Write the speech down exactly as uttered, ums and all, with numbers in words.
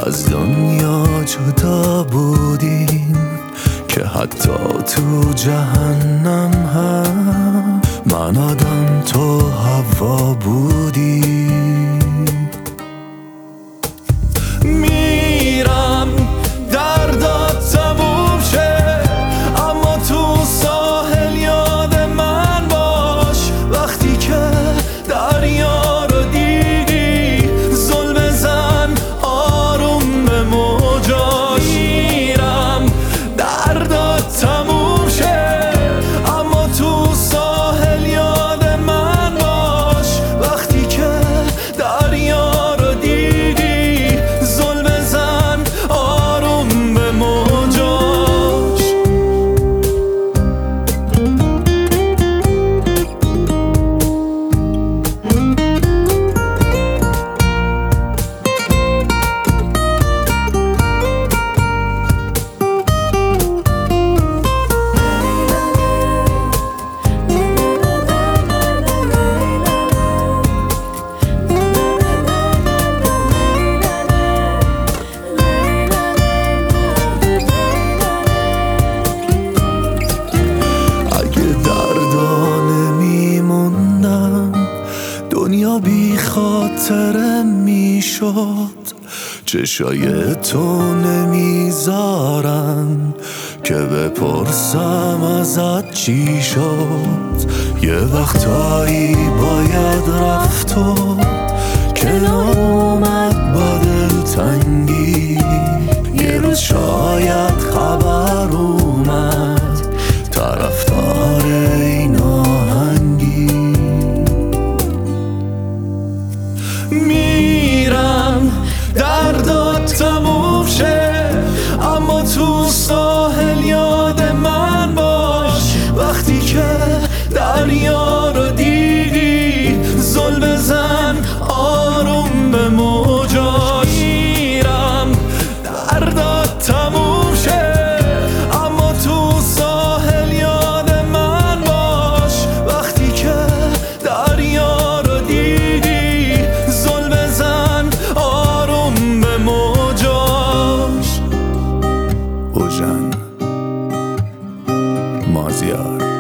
از دنیا جدا بودیم که حتی تو جهنم هم من آدم تو هوا بودی. میرم دردات تموم شه، اما تو ساحل یاد من باش. وقتی که دریا رو دیدی زل بزن آروم به موجاش. میرم دردات تموم شه، اما تو ساحل یاد من باش. وقتی که دریا رو دیدی زل بزن آروم به موجاش. دنیا بی خاطره می شد، چشای تو نمیذارن که بپرسم ازت چی شد. یه وقتایی باید رفت و کنار اومد با دلتنگی. یه روز شاید خبر اومد طرفدار این آهنگی. میرم دردات تموم شه، اما تو ساحل یاد من باش. وقتی که دریا رو دیدی زل بزن آروم به موجاش. میرم دردات تموم شه، اما تو ساحل یاد من باش. وقتی که دریا رو دیدی زل بزن آروم به موجاش. اوژن مازیار